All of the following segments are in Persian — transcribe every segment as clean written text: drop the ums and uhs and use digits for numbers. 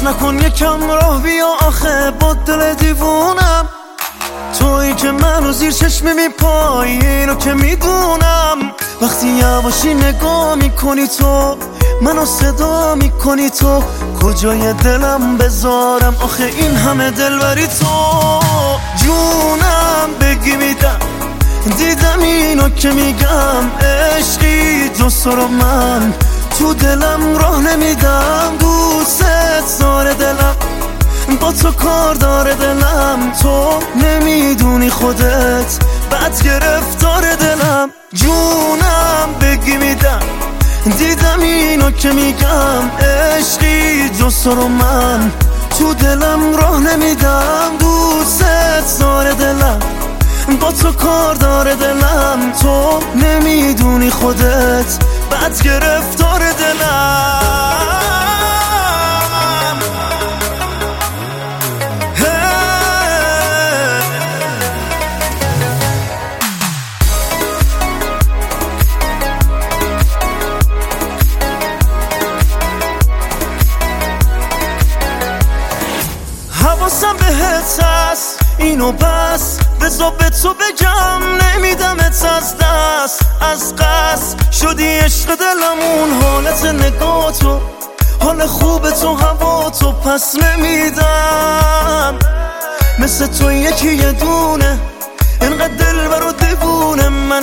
نکن یکم راه بیا آخه با دل دیوونم. تویی که منو زیر چشمی میپایی اینو که میدونم. وقتی یواشی نگاه میکنی تو منو صدا میکنی تو کجای دلم بذارم آخه این همه دلبری تو. جونم بگی میدم دیدم اینو که میگم عشقی جز تو رو من تو دلم راه نمیدم. دوست داره دلم با تو کار داره دلم تو نمیدونی خودت بد گرفتار دلم. جونم بگی میدم دیدم اینو که میگم عشقی جز تو رو من تو دلم راه نمیدم. دوست داره دلم با تو کار داره دلم تو نمیدونی خودت بد گرفتار دلم. حواسم بهت هست اینو بس بذار به تو بگم نمیدمت از دست. از قصد شدی عشق دلم اون حالت نگاه تو حال خوب تو هوا تو پس نمیدم. مثل تو یکی یه دونه اینقدر دلبر و دیوونه من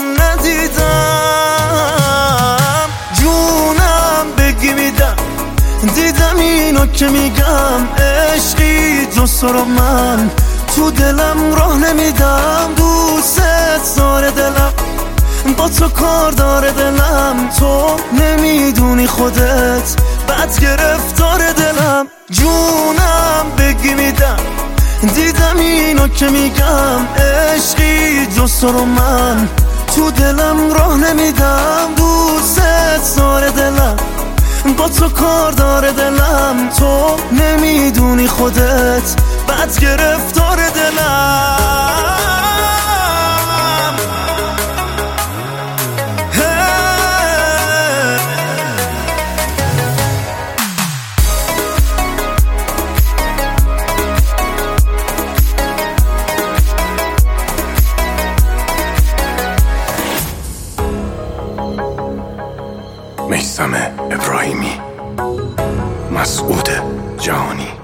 ندیدم. جونم بگی میدم دیدم اینو که میگم عشقی جز تو رو من تو دلم راه نمیدم. دوست داره دلم با تو کار داره دلم تو نمیدونی خودت بد گرفتار دلم. جونم بگی میدم دیدم اینو که میگم عشقی جز تو رو من تو دلم راه نمیدم. دوست داره دلم با تو کار داره دلم تو نمیدونی خودت بد گرفتار دلم. میثم ابراهیمی، مسعود جهانی.